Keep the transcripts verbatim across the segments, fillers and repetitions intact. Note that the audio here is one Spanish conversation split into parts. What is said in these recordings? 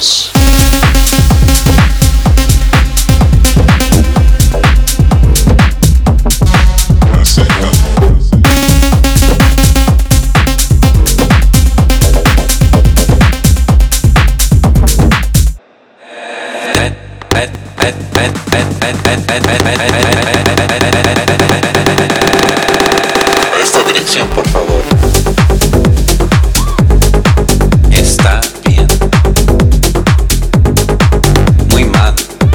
dos. A esta dirección, por favor. Está bien. Muy mal.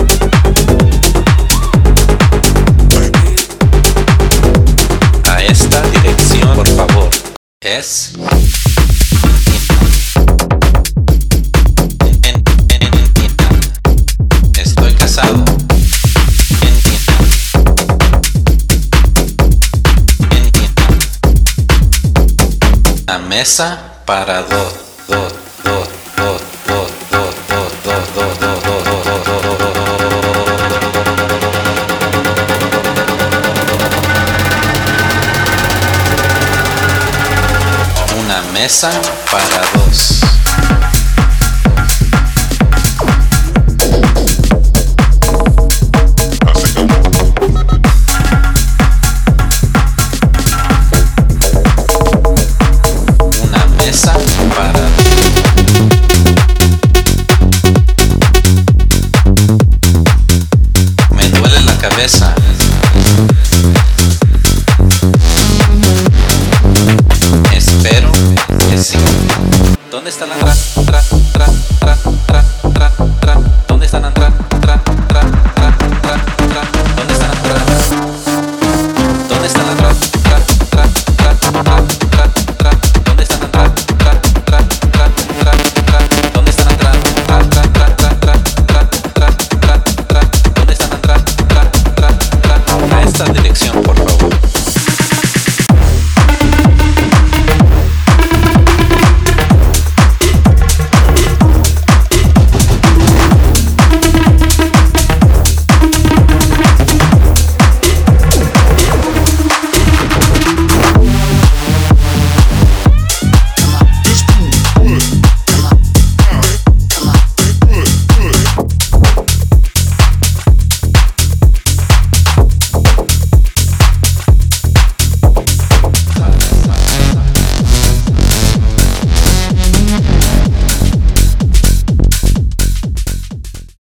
A esta dirección, por favor. Es... Estoy casado. La mesa para dos, dos, dos, dos, dos, dos, dos, dos, dos, dos, dos. Una mesa para